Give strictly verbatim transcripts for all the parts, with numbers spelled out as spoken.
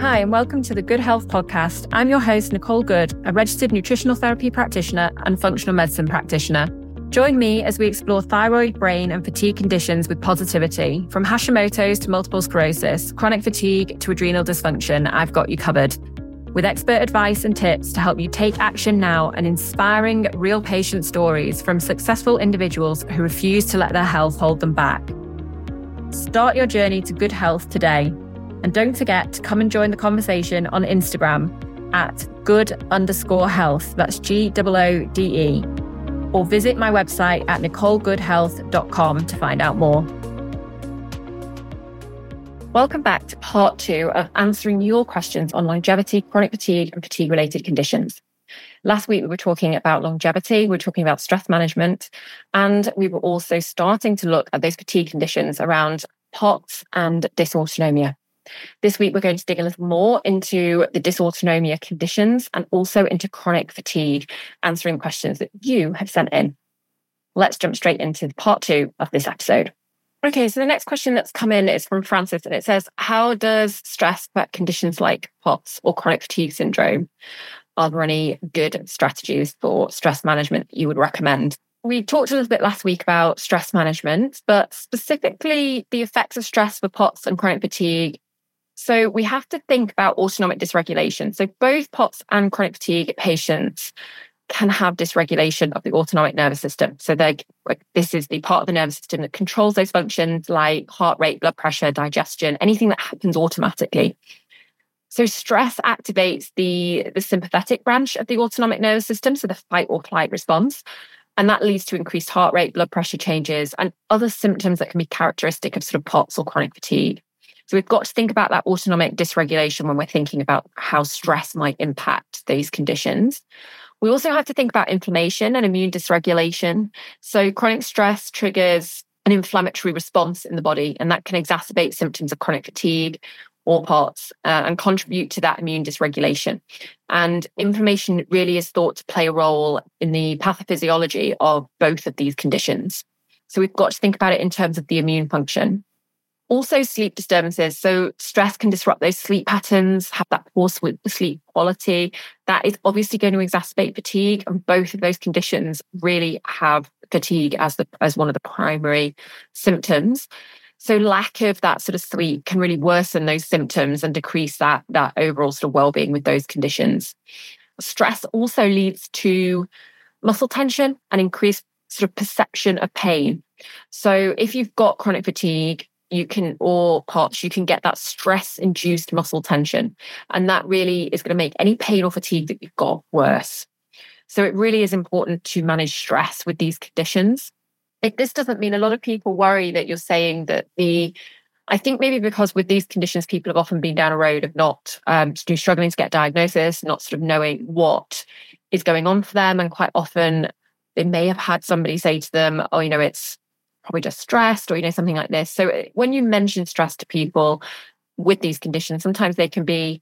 Hi, and welcome to the Good Health Podcast. I'm your host, Nicole Good, a registered nutritional therapy practitioner and functional medicine practitioner. Join me as we explore thyroid, brain, and fatigue conditions with positivity. From Hashimoto's to multiple sclerosis, chronic fatigue to adrenal dysfunction, I've got you covered. With expert advice and tips to help you take action now and inspiring real patient stories from successful individuals who refuse to let their health hold them back. Start your journey to good health today. And don't forget to come and join the conversation on Instagram at good underscore health. That's G O O D E. Or visit my website at nicole good health dot com to find out more. Welcome back to part two of answering your questions on longevity, chronic fatigue, and fatigue-related conditions. Last week, we were talking about longevity, we were talking about stress management, and we were also starting to look at those fatigue conditions around POTS and dysautonomia. This week, we're going to dig a little more into the dysautonomia conditions and also into chronic fatigue, answering questions that you have sent in. Let's jump straight into part two of this episode. Okay, so the next question that's come in is from Francis, and it says, how does stress affect conditions like POTS or chronic fatigue syndrome? Are there any good strategies for stress management you would recommend? We talked a little bit last week about stress management, but specifically the effects of stress for POTS and chronic fatigue. So we have to think about autonomic dysregulation. So both POTS and chronic fatigue patients can have dysregulation of the autonomic nervous system. So like, this is the part of the nervous system that controls those functions like heart rate, blood pressure, digestion, anything that happens automatically. So stress activates the, the sympathetic branch of the autonomic nervous system, so the fight or flight response. And that leads to increased heart rate, blood pressure changes, and other symptoms that can be characteristic of sort of POTS or chronic fatigue. So we've got to think about that autonomic dysregulation when we're thinking about how stress might impact these conditions. We also have to think about inflammation and immune dysregulation. So chronic stress triggers an inflammatory response in the body, and that can exacerbate symptoms of chronic fatigue or POTS uh, and contribute to that immune dysregulation. And inflammation really is thought to play a role in the pathophysiology of both of these conditions. So we've got to think about it in terms of the immune function. Also, sleep disturbances. So stress can disrupt those sleep patterns, have that poor sleep quality. That is obviously going to exacerbate fatigue. And both of those conditions really have fatigue as the as one of the primary symptoms. So lack of that sort of sleep can really worsen those symptoms and decrease that, that overall sort of well-being with those conditions. Stress also leads to muscle tension and increased sort of perception of pain. So if you've got chronic fatigue, you can, or POTS, you can get that stress-induced muscle tension. And that really is going to make any pain or fatigue that you've got worse. So it really is important to manage stress with these conditions. It, this doesn't mean a lot of people worry that you're saying that the, I think maybe because with these conditions, people have often been down a road of not um, struggling to get diagnosis, not sort of knowing what is going on for them. And quite often they may have had somebody say to them, oh, you know, it's probably just stressed or, you know, something like this. So when you mention stress to people with these conditions, sometimes they can be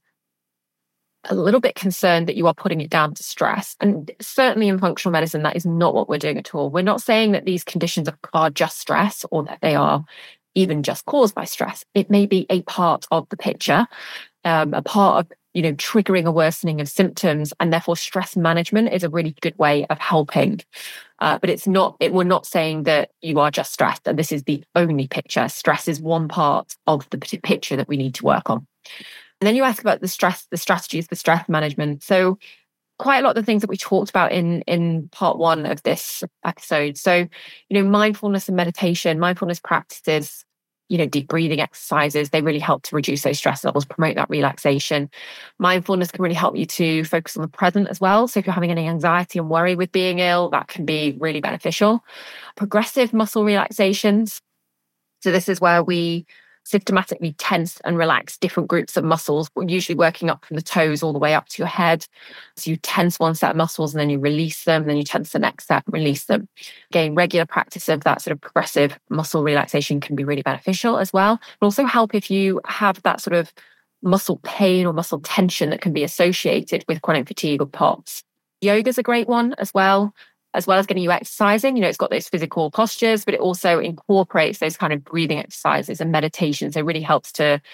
a little bit concerned that you are putting it down to stress. And certainly in functional medicine, that is not what we're doing at all. We're not saying that these conditions are just stress or that they are even just caused by stress. It may be a part of the picture, um, a part of, you know, triggering a worsening of symptoms, and therefore stress management is a really good way of helping. Uh, but it's not, it, we're not saying that you are just stressed and this is the only picture. Stress is one part of the picture that we need to work on. And then you ask about the stress, the strategies for stress management. So quite a lot of the things that we talked about in, in part one of this episode. So, you know, mindfulness and meditation, mindfulness practices, you know, deep breathing exercises, they really help to reduce those stress levels, promote that relaxation. Mindfulness can really help you to focus on the present as well. So if you're having any anxiety and worry with being ill, that can be really beneficial. Progressive muscle relaxations. So this is where we systematically tense and relax different groups of muscles. We're usually working up from the toes all the way up to your head. So you tense one set of muscles and then you release them, and then you tense the next set and release them. Again, regular practice of that sort of progressive muscle relaxation can be really beneficial as well. It also help if you have that sort of muscle pain or muscle tension that can be associated with chronic fatigue or POTS. Yoga is a great one as well. As well as getting you exercising, you know, it's got those physical postures, but it also incorporates those kind of breathing exercises and meditations. It really helps to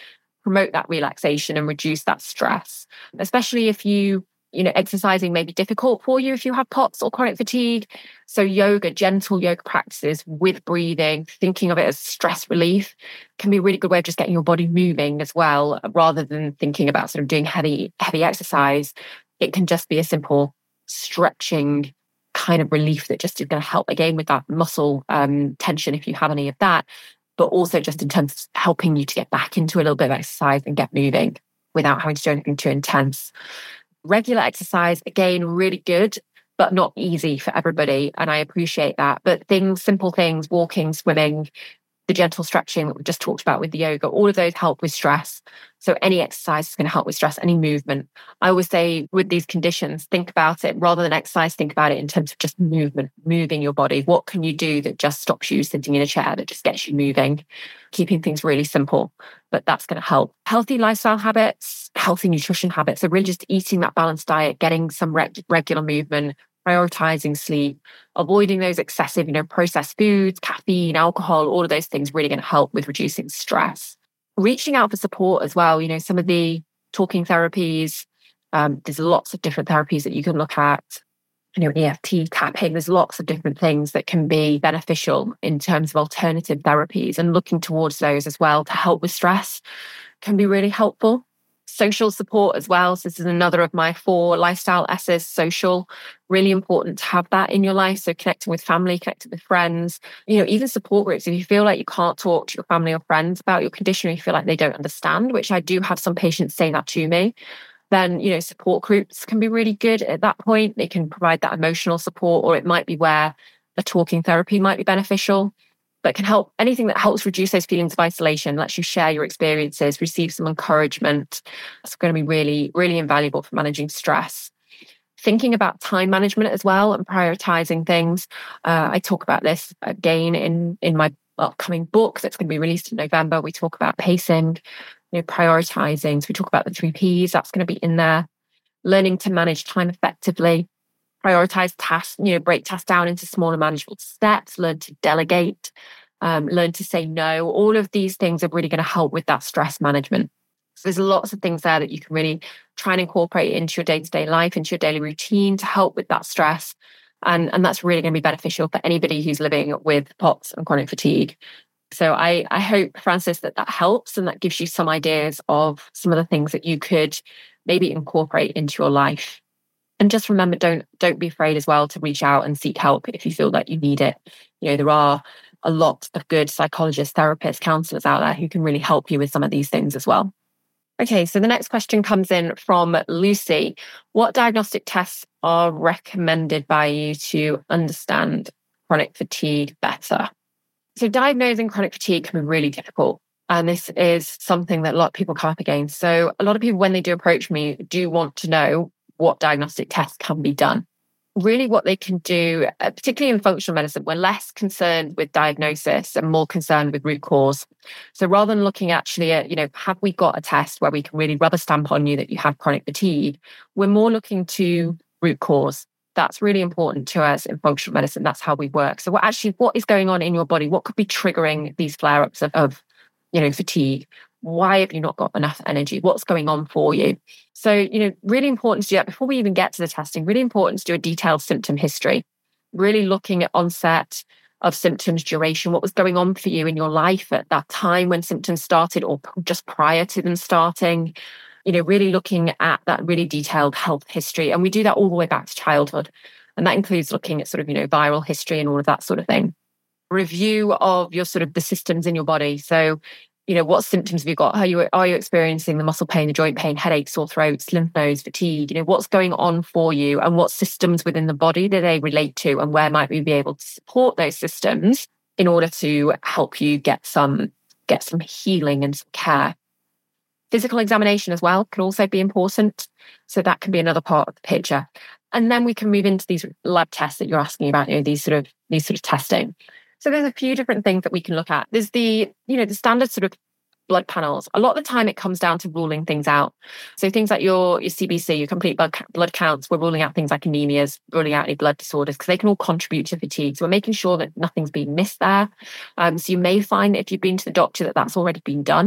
promote that relaxation and reduce that stress, especially if you, you know, exercising may be difficult for you if you have POTS or chronic fatigue. So yoga, gentle yoga practices with breathing, thinking of it as stress relief can be a really good way of just getting your body moving as well, rather than thinking about sort of doing heavy, heavy exercise. It can just be a simple stretching kind of relief that just is going to help again with that muscle um, tension if you have any of that, but also just in terms of helping you to get back into a little bit of exercise and get moving without having to do anything too intense. Regular exercise, again, really good, but not easy for everybody. And I appreciate that. But things, simple things, walking, swimming, the gentle stretching that we just talked about with the yoga, all of those help with stress. So any exercise is going to help with stress, any movement. I always say with these conditions, think about it rather than exercise, think about it in terms of just movement, moving your body. What can you do that just stops you sitting in a chair, that just gets you moving? Keeping things really simple, but that's going to help. Healthy lifestyle habits, healthy nutrition habits. So really just eating that balanced diet, getting some reg- regular movement, prioritizing sleep, avoiding those excessive, you know, processed foods, caffeine, alcohol, all of those things really going to help with reducing stress. Reaching out for support as well. You know, some of the talking therapies, um, there's lots of different therapies that you can look at. You know, E F T, tapping, there's lots of different things that can be beneficial in terms of alternative therapies, and looking towards those as well to help with stress can be really helpful. Social support as well. So this is another of my four lifestyle S's, social, really important to have that in your life. So connecting with family, connecting with friends, you know, even support groups. If you feel like you can't talk to your family or friends about your condition, or you feel like they don't understand, which I do have some patients say that to me, then, you know, support groups can be really good at that point. They can provide that emotional support, or it might be where a talking therapy might be beneficial, but can help. Anything that helps reduce those feelings of isolation, lets you share your experiences, receive some encouragement. That's going to be really, really invaluable for managing stress. Thinking about time management as well and prioritizing things. Uh, I talk about this again in, in my upcoming book that's going to be released in November. We talk about pacing, you know, prioritizing. So we talk about the three Ps, that's going to be in there. Learning to manage time effectively, prioritize tasks, you know, break tasks down into smaller manageable steps, learn to delegate, um, learn to say no. All of these things are really going to help with that stress management. So there's lots of things there that you can really try and incorporate into your day-to-day life, into your daily routine to help with that stress. And, and that's really going to be beneficial for anybody who's living with POTS and chronic fatigue. So I, I hope, Francis, that that helps and that gives you some ideas of some of the things that you could maybe incorporate into your life. And just remember, don't don't be afraid as well to reach out and seek help if you feel that you need it. You know, there are a lot of good psychologists, therapists, counselors out there who can really help you with some of these things as well. Okay, so the next question comes in from Lucy. What diagnostic tests are recommended by you to understand chronic fatigue better? So diagnosing chronic fatigue can be really difficult. And this is something that a lot of people come up against. So a lot of people, when they do approach me, do want to know what diagnostic tests can be done. Really what they can do, uh, particularly in functional medicine, we're less concerned with diagnosis and more concerned with root cause. So rather than looking actually at, you know, have we got a test where we can really rubber stamp on you that you have chronic fatigue, we're more looking to root cause. That's really important to us in functional medicine. That's how we work. So what actually, what is going on in your body? What could be triggering these flare-ups of, of you know, fatigue? Why have you not got enough energy? What's going on for you? So, you know, really important to do that before we even get to the testing, really important to do a detailed symptom history, really looking at onset of symptoms, duration, what was going on for you in your life at that time when symptoms started or just prior to them starting, you know, really looking at that really detailed health history. And we do that all the way back to childhood. And that includes looking at sort of, you know, viral history and all of that sort of thing. Review of your sort of the systems in your body. So, you know, what symptoms have you got? Are you, are you experiencing the muscle pain, the joint pain, headaches, sore throats, lymph nodes, fatigue? You know, what's going on for you and what systems within the body do they relate to, and where might we be able to support those systems in order to help you get some, get some healing and some care. Physical examination as well can also be important. So that can be another part of the picture. And then we can move into these lab tests that you're asking about, you know, these sort of, these sort of testing. So there's a few different things that we can look at. There's the, you know, the standard sort of blood panels. A lot of the time it comes down to ruling things out. So things like your, your C B C, your complete blood, blood counts, we're ruling out things like anemias, ruling out any blood disorders, because they can all contribute to fatigue. So we're making sure that nothing's being missed there. Um, so you may find that if you've been to the doctor that that's already been done.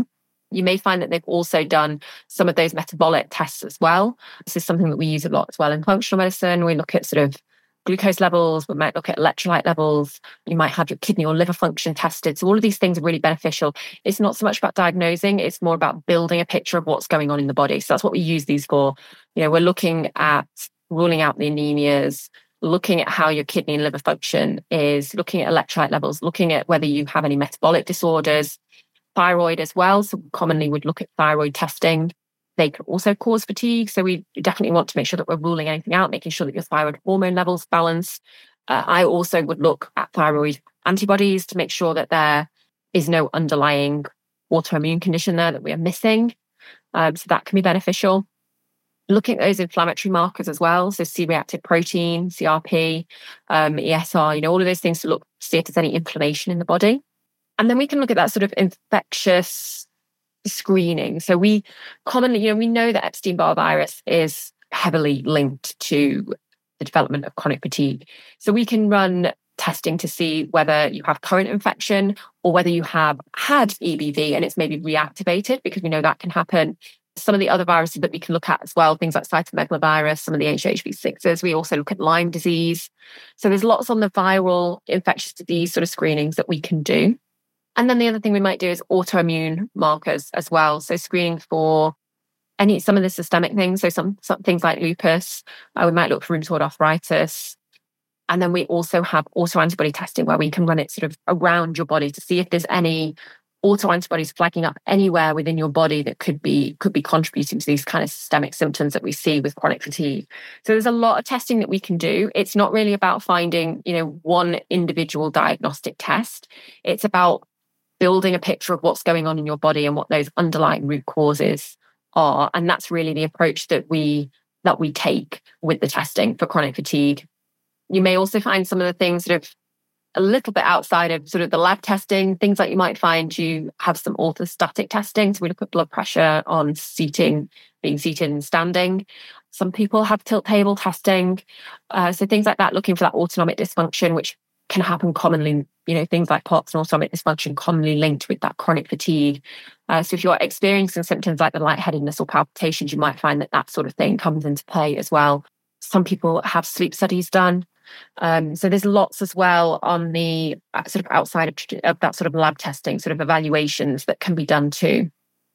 You may find that they've also done some of those metabolic tests as well. This is something that we use a lot as well in functional medicine. We look at sort of glucose levels, we might look at electrolyte levels, you might have your kidney or liver function tested. So all of these things are really beneficial. It's not so much about diagnosing, it's more about building a picture of what's going on in the body. So that's what we use these for. You know, we're looking at ruling out the anemias, looking at how your kidney and liver function is, looking at electrolyte levels, looking at whether you have any metabolic disorders, thyroid as well. So commonly would look at thyroid testing. They can also cause fatigue. So we definitely want to make sure that we're ruling anything out, making sure that your thyroid hormone levels balance. Uh, I also would look at thyroid antibodies to make sure that there is no underlying autoimmune condition there that we are missing. Um, so that can be beneficial. Looking at those inflammatory markers as well. So C-reactive protein, C R P, um, E S R, you know, all of those things to look, see if there's any inflammation in the body. And then we can look at that sort of infectious screening. So we commonly, you know, we know that Epstein-Barr virus is heavily linked to the development of chronic fatigue. So we can run testing to see whether you have current infection or whether you have had E B V and it's maybe reactivated, because we know that can happen. Some of the other viruses that we can look at as well, things like cytomegalovirus, some of the H H V sixes. We also look at Lyme disease. So there's lots on the viral infectious disease sort of screenings that we can do. And then the other thing we might do is autoimmune markers as well. So screening for any some of the systemic things. So some, some things like lupus. Uh, we might look for rheumatoid arthritis. And then we also have autoantibody testing where we can run it sort of around your body to see if there's any autoantibodies flagging up anywhere within your body that could be could be contributing to these kind of systemic symptoms that we see with chronic fatigue. So there's a lot of testing that we can do. It's not really about finding, you know, one individual diagnostic test. It's about building a picture of what's going on in your body and what those underlying root causes are. And that's really the approach that we that we take with the testing for chronic fatigue. You may also find some of the things sort of a little bit outside of sort of the lab testing, things like you might find you have some orthostatic testing. So we look at blood pressure on seating, being seated and standing. Some people have tilt table testing. Uh, so things like that, looking for that autonomic dysfunction, which can happen commonly, you know, things like POTS and autonomic dysfunction commonly linked with that chronic fatigue. Uh, so if you're experiencing symptoms like the lightheadedness or palpitations, you might find that that sort of thing comes into play as well. Some people have sleep studies done. Um, so there's lots as well on the uh, sort of outside of, of that sort of lab testing, sort of evaluations that can be done too.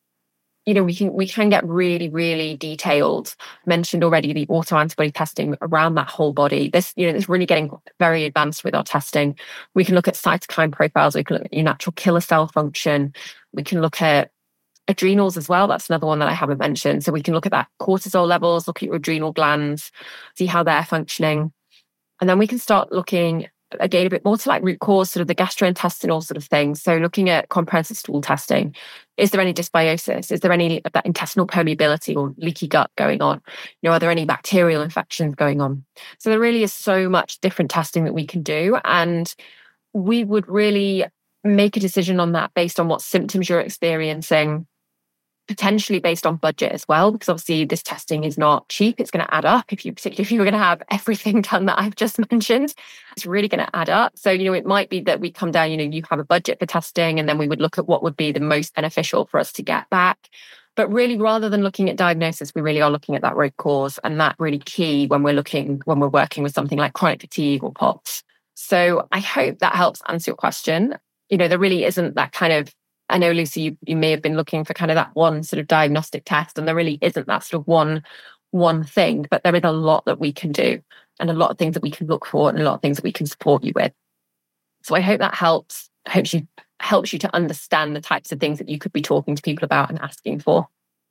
You know, we can we can get really, really detailed. Mentioned already the autoantibody testing around that whole body. This, you know, it's really getting very advanced with our testing. We can look at cytokine profiles. We can look at your natural killer cell function. We can look at adrenals as well. That's another one that I haven't mentioned. So we can look at that cortisol levels, look at your adrenal glands, see how they're functioning. And then we can start looking again a bit more to like root cause, sort of the gastrointestinal sort of things. So looking at comprehensive stool testing. Is there any dysbiosis? Is there any of that intestinal permeability or leaky gut going on? You know, are there any bacterial infections going on? So there really is so much different testing that we can do. And we would really make a decision on that based on what symptoms you're experiencing, potentially based on budget as well, because obviously this testing is not cheap. It's going to add up. If you, particularly if you were going to have everything done that I've just mentioned, it's really going to add up. So, you know, it might be that we come down, you know, you have a budget for testing, and then we would look at what would be the most beneficial for us to get back. But really, rather than looking at diagnosis, we really are looking at that root cause, and that really key when we're looking, when we're working with something like chronic fatigue or POTS. So I hope that helps answer your question. You know, there really isn't that kind of, I know, Lucy, you, you may have been looking for kind of that one sort of diagnostic test, and there really isn't that sort of one, one thing, but there is a lot that we can do and a lot of things that we can look for and a lot of things that we can support you with. So I hope that helps, helps you, helps you to understand the types of things that you could be talking to people about and asking for.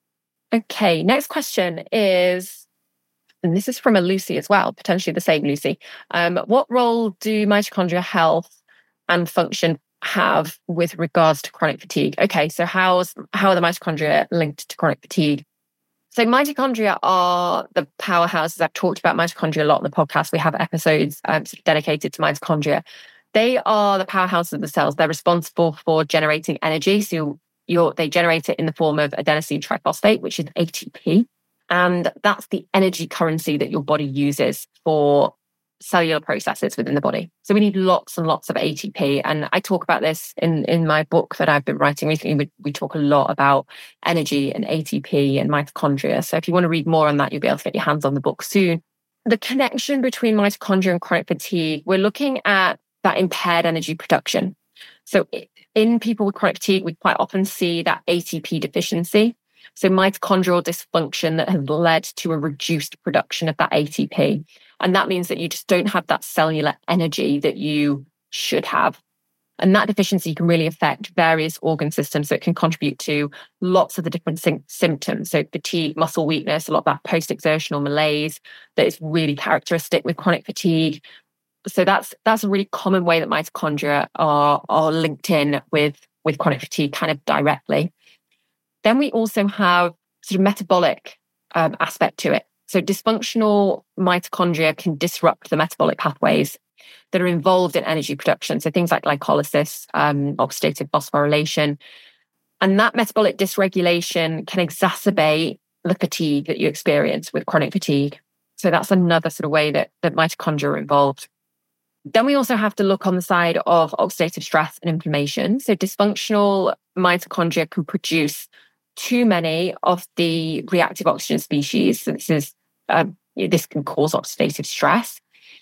Okay, next question is, and this is from a Lucy as well, potentially the same Lucy. Um, what role do mitochondria health and function have with regards to chronic fatigue? Okay, so how's how are the mitochondria linked to chronic fatigue? So mitochondria are the powerhouses. I've talked about mitochondria a lot in the podcast. We have episodes um, sort of dedicated to mitochondria. They are the powerhouse of the cells. They're responsible for generating energy. So you're, they generate it in the form of adenosine triphosphate, which is A T P. And that's the energy currency that your body uses for cellular processes within the body. So we need lots and lots of A T P. And I talk about this in, in my book that I've been writing recently. We, we talk a lot about energy and A T P and mitochondria. So if you want to read more on that, you'll be able to get your hands on the book soon. The connection between mitochondria and chronic fatigue, we're looking at that impaired energy production. So in people with chronic fatigue, we quite often see that A T P deficiency. So mitochondrial dysfunction that has led to a reduced production of that A T P. And that means that you just don't have that cellular energy that you should have. And that deficiency can really affect various organ systems. So it can contribute to lots of the different sy- symptoms. So fatigue, muscle weakness, a lot of that post-exertional malaise that is really characteristic with chronic fatigue. So that's that's a really common way that mitochondria are, are linked in with, with chronic fatigue kind of directly. Then we also have sort of metabolic um, aspect to it. So dysfunctional mitochondria can disrupt the metabolic pathways that are involved in energy production. So things like glycolysis, um, oxidative phosphorylation. And that metabolic dysregulation can exacerbate the fatigue that you experience with chronic fatigue. So that's another sort of way that, that mitochondria are involved. Then we also have to look on the side of oxidative stress and inflammation. So dysfunctional mitochondria can produce too many of the reactive oxygen species. So this is um, this can cause oxidative stress.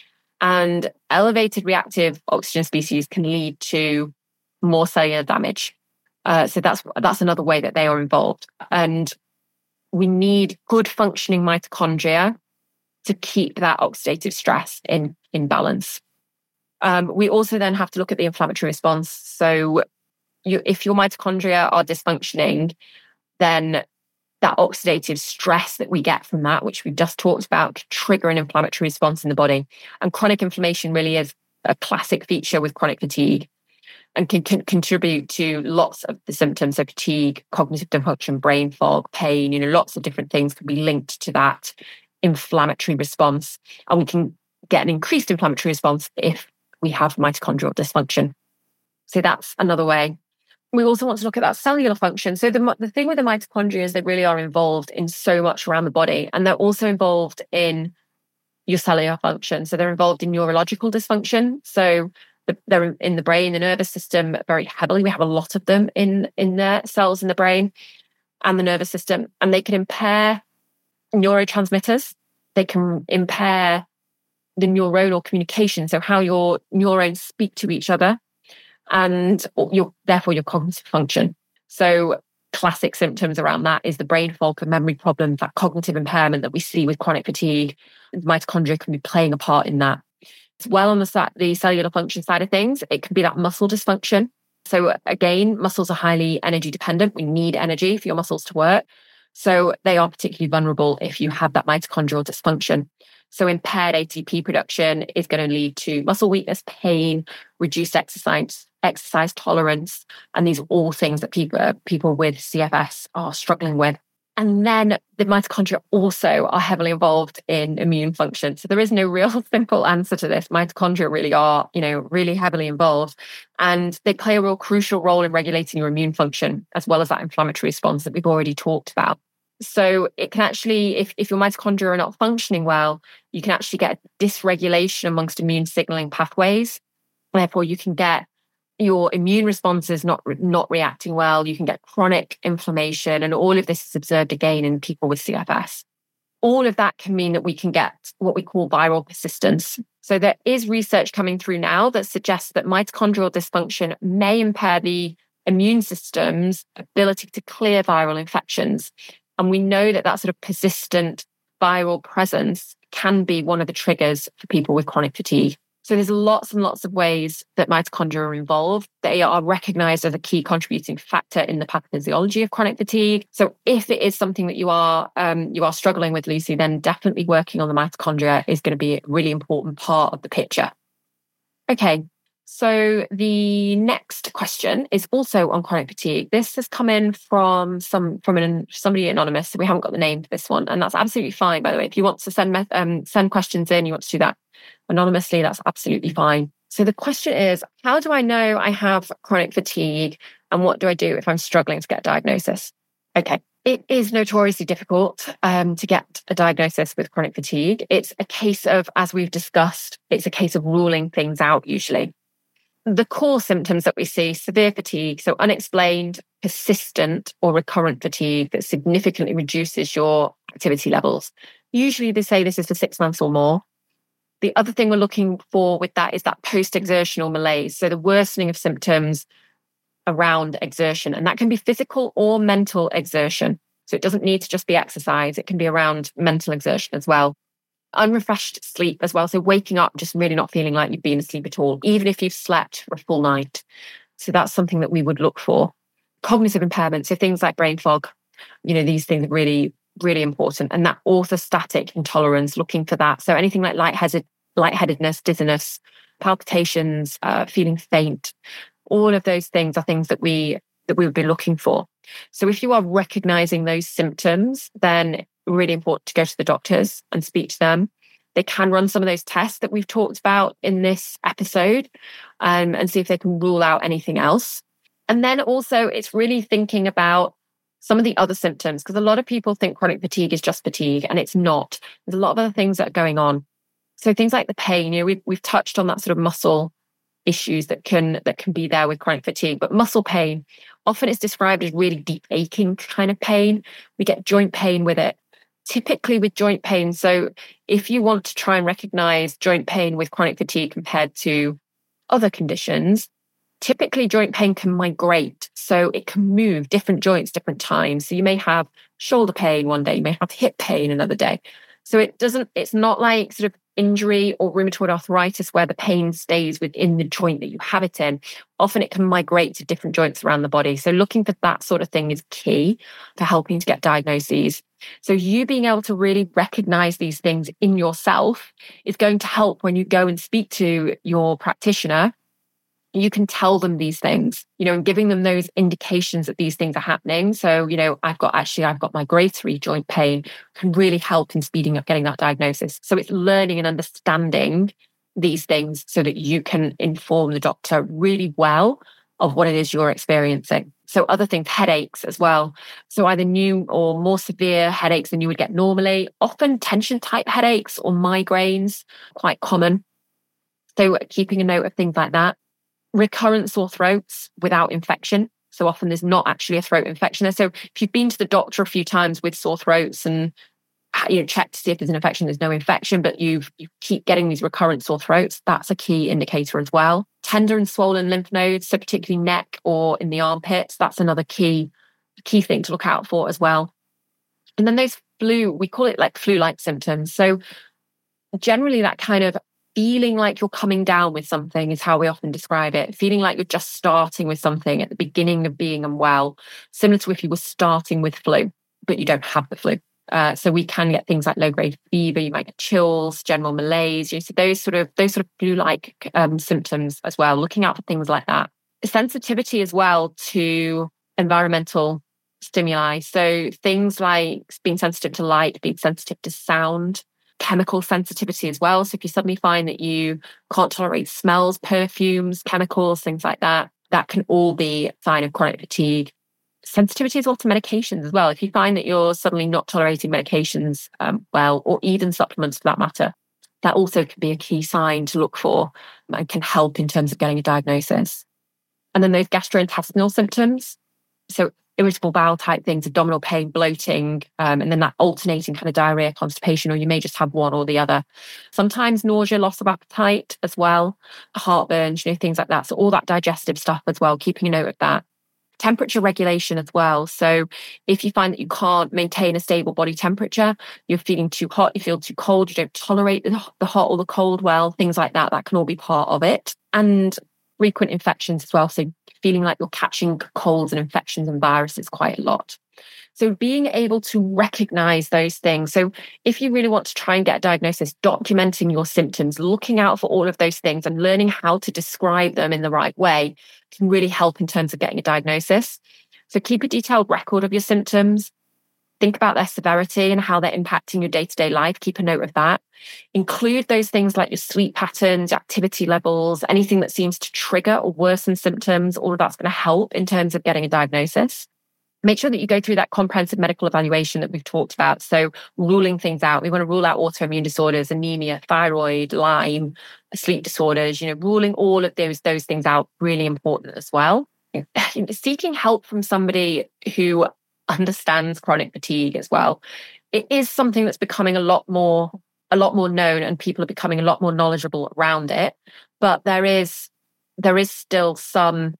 And elevated reactive oxygen species can lead to more cellular damage. Uh, so that's that's another way that they are involved. And we need good functioning mitochondria to keep that oxidative stress in, in balance. Um, we also then have to look at the inflammatory response. So you, if your mitochondria are dysfunctioning, then that oxidative stress that we get from that, which we've just talked about, can trigger an inflammatory response in the body. And chronic inflammation really is a classic feature with chronic fatigue and can, can contribute to lots of the symptoms. So fatigue, cognitive dysfunction, brain fog, pain, you know, lots of different things can be linked to that inflammatory response. And we can get an increased inflammatory response if we have mitochondrial dysfunction. So that's another way. We also want to look at that cellular function. So the, the thing with the mitochondria is they really are involved in so much around the body, and they're also involved in your cellular function. So they're involved in neurological dysfunction. So the, they're in the brain, the nervous system very heavily. We have a lot of them in, in the cells in the brain and the nervous system, and they can impair neurotransmitters. They can impair the neuronal communication, so how your neurons speak to each other, and your therefore your cognitive function. So classic symptoms around that is the brain fog and memory problems, that cognitive impairment that we see with chronic fatigue. Mitochondria can be playing a part in that. As well, on the, the cellular function side of things, it can be that muscle dysfunction. So again, muscles are highly energy dependent. We need energy for your muscles to work. So they are particularly vulnerable if you have that mitochondrial dysfunction. So impaired A T P production is going to lead to muscle weakness, pain, reduced exercise, exercise tolerance. And these are all things that people, uh, people with C F S are struggling with. And then the mitochondria also are heavily involved in immune function. So there is no real simple answer to this. Mitochondria really are, you know, really heavily involved. And they play a real crucial role in regulating your immune function, as well as that inflammatory response that we've already talked about. So it can actually, if, if your mitochondria are not functioning well, you can actually get dysregulation amongst immune signaling pathways. Therefore, you can get your immune responses not, not reacting well. You can get chronic inflammation, and all of this is observed again in people with C F S. All of that can mean that we can get what we call viral persistence. So there is research coming through now that suggests that mitochondrial dysfunction may impair the immune system's ability to clear viral infections. And we know that that sort of persistent viral presence can be one of the triggers for people with chronic fatigue. So there's lots and lots of ways that mitochondria are involved. They are recognized as a key contributing factor in the pathophysiology of chronic fatigue. So if it is something that you are um, you are struggling with, Lucy, then definitely working on the mitochondria is going to be a really important part of the picture. Okay. So the next question is also on chronic fatigue. This has come in from some from an, somebody anonymous, so we haven't got the name for this one, and that's absolutely fine. By the way, if you want to send um, send questions in, you want to do that anonymously, that's absolutely fine. So the question is, how do I know I have chronic fatigue, and what do I do if I'm struggling to get a diagnosis? Okay, It is notoriously difficult um, to get a diagnosis with chronic fatigue. It's a case of, as we've discussed, it's a case of ruling things out usually. The core symptoms that we see, severe fatigue, so unexplained, persistent or recurrent fatigue that significantly reduces your activity levels. Usually they say this is for six months or more. The other thing we're looking for with that is that post-exertional malaise, so the worsening of symptoms around exertion. And that can be physical or mental exertion. So it doesn't need to just be exercise. It can be around mental exertion as well. Unrefreshed sleep as well. So waking up just really not feeling like you've been asleep at all, even if you've slept for a full night. So that's something that we would look for. Cognitive impairment. So things like brain fog, you know, these things are really, really important. And that orthostatic intolerance, looking for that. So anything like lightheaded, lightheadedness, dizziness, palpitations, uh, feeling faint, all of those things are things that we that we would be looking for. So if you are recognizing those symptoms, then really important to go to the doctors and speak to them. They can run some of those tests that we've talked about in this episode um, and see if they can rule out anything else. And then also it's really thinking about some of the other symptoms, because a lot of people think chronic fatigue is just fatigue, and it's not. There's a lot of other things that are going on. So things like the pain, you know, we've, we've touched on that sort of muscle issues that can that can be there with chronic fatigue. But muscle pain, often it's described as really deep aching kind of pain. We get joint pain with it, typically with joint pain. So if you want to try and recognize joint pain with chronic fatigue compared to other conditions, typically joint pain can migrate. So it can move different joints, different times. So you may have shoulder pain one day, you may have hip pain another day. So it doesn't, it's not like sort of injury or rheumatoid arthritis where the pain stays within the joint that you have it in. Often it can migrate to different joints around the body. So looking for that sort of thing is key for helping to get diagnoses. So you being able to really recognize these things in yourself is going to help when you go and speak to your practitioner. You can tell them these things, you know, and giving them those indications that these things are happening. So, you know, I've got actually, I've got my grade three joint pain can really help in speeding up getting that diagnosis. So it's learning and understanding these things so that you can inform the doctor really well of what it is you're experiencing. So other things, headaches as well. So either new or more severe headaches than you would get normally, often tension type headaches or migraines, quite common. So keeping a note of things like that. Recurrent sore throats without infection. So often there's not actually a throat infection there. So if you've been to the doctor a few times with sore throats and you know checked to see if there's an infection, there's no infection, but you've you keep getting these recurrent sore throats, that's a key indicator as well. Tender and swollen lymph nodes, so particularly neck or in the armpits, that's another key key thing to look out for as well. And then those flu, we call it like flu-like symptoms. So generally that kind of feeling like you're coming down with something is how we often describe it. Feeling like you're just starting with something at the beginning of being unwell, similar to if you were starting with flu, but you don't have the flu. Uh, so we can get things like low-grade fever, you might get chills, general malaise, you know, so those sort of those sort of flu-like um, symptoms as well, looking out for things like that. Sensitivity as well to environmental stimuli. So things like being sensitive to light, being sensitive to sound, chemical sensitivity as well. So if you suddenly find that you can't tolerate smells, perfumes, chemicals, things like that, that can all be a sign of chronic fatigue. Sensitivity as well to medications as well. If you find that you're suddenly not tolerating medications um, well, or even supplements for that matter, that also can be a key sign to look for and can help in terms of getting a diagnosis. And then those gastrointestinal symptoms. So irritable bowel type things, abdominal pain, bloating, um, and then that alternating kind of diarrhea, constipation, or you may just have one or the other. Sometimes nausea, loss of appetite as well, heartburn, you know, things like that. So all that digestive stuff as well, keeping a note of that. Temperature regulation as well. So if you find that you can't maintain a stable body temperature, you're feeling too hot, you feel too cold, you don't tolerate the, the hot or the cold well, things like that, that can all be part of it. And frequent infections as well. So feeling like you're catching colds and infections and viruses quite a lot. So being able to recognize those things. So if you really want to try and get a diagnosis, documenting your symptoms, looking out for all of those things and learning how to describe them in the right way can really help in terms of getting a diagnosis. So keep a detailed record of your symptoms. Think about their severity and how they're impacting your day-to-day life. Keep a note of that. Include those things like your sleep patterns, activity levels, anything that seems to trigger or worsen symptoms. All of that's going to help in terms of getting a diagnosis. make sure that you go through that comprehensive medical evaluation that we've talked about. So ruling things out. We want to rule out autoimmune disorders, anemia, thyroid, Lyme, sleep disorders, you know, ruling all of those, those things out, really important as well. Seeking help from somebody who understands chronic fatigue as well. It is something that's becoming a lot more, a lot more known, and people are becoming a lot more knowledgeable around it. But there is, there is still some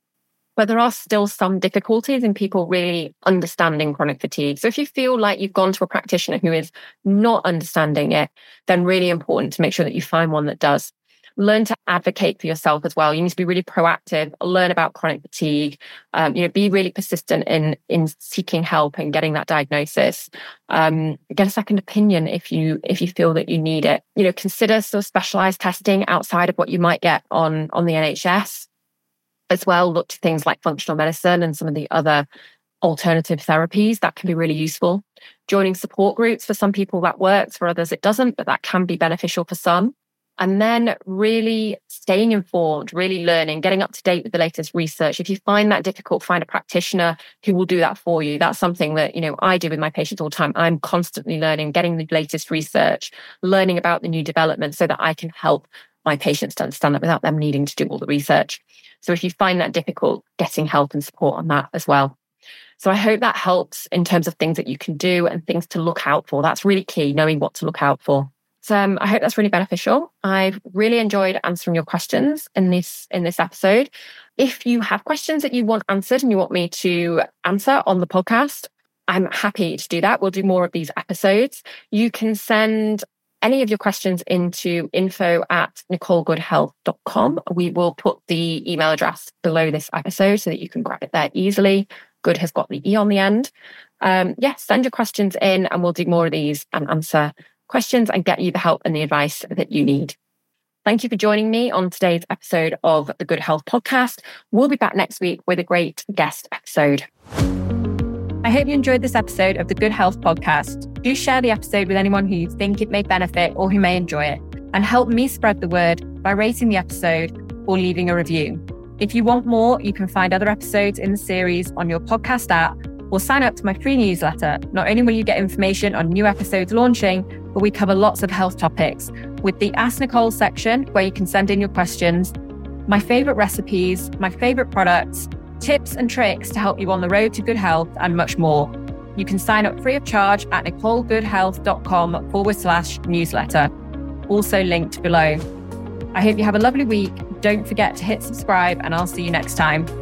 But there are still some difficulties in people really understanding chronic fatigue. So if you feel like you've gone to a practitioner who is not understanding it, then really important to make sure that you find one that does. Learn to advocate for yourself as well. You need to be really proactive, learn about chronic fatigue, um, you know, be really persistent in, in seeking help and getting that diagnosis. Um, get a second opinion if you if you feel that you need it. You know, consider sort of specialized testing outside of what you might get on, on the N H S. As well, look to things like functional medicine and some of the other alternative therapies that can be really useful. Joining support groups, for some people that works, for others it doesn't, but that can be beneficial for some. And then really staying informed, really learning, getting up to date with the latest research. If you find that difficult, find a practitioner who will do that for you. That's something that, you know, I do with my patients all the time. I'm constantly learning, getting the latest research, learning about the new developments so that I can help my patients to understand that without them needing to do all the research. So if you find that difficult, getting help and support on that as well. So I hope that helps in terms of things that you can do and things to look out for. That's really key, knowing what to look out for. So um, I hope that's really beneficial. I've really enjoyed answering your questions in this in this episode. If you have questions that you want answered and you want me to answer on the podcast, I'm happy to do that. We'll do more of these episodes. You can send any of your questions into info at nicole good health dot com. We will put the email address below this episode so that you can grab it there easily. Good has got the E on the end. Um, yeah, send your questions in and we'll do more of these and answer questions and get you the help and the advice that you need. Thank you for joining me on today's episode of the Good Health Podcast. We'll be back next week with a great guest episode. I hope you enjoyed this episode of the Good Health Podcast. Do share the episode with anyone who you think it may benefit or who may enjoy it, and help me spread the word by rating the episode or leaving a review. If you want more, you can find other episodes in the series on your podcast app or sign up to my free newsletter. Not only will you get information on new episodes launching, but we cover lots of health topics with the Ask Nicole section where you can send in your questions, my favorite recipes, my favorite products, tips and tricks to help you on the road to good health, and much more. You can sign up free of charge at nicole good health dot com forward slash newsletter, also linked below. I hope you have a lovely week. Don't forget to hit subscribe and I'll see you next time.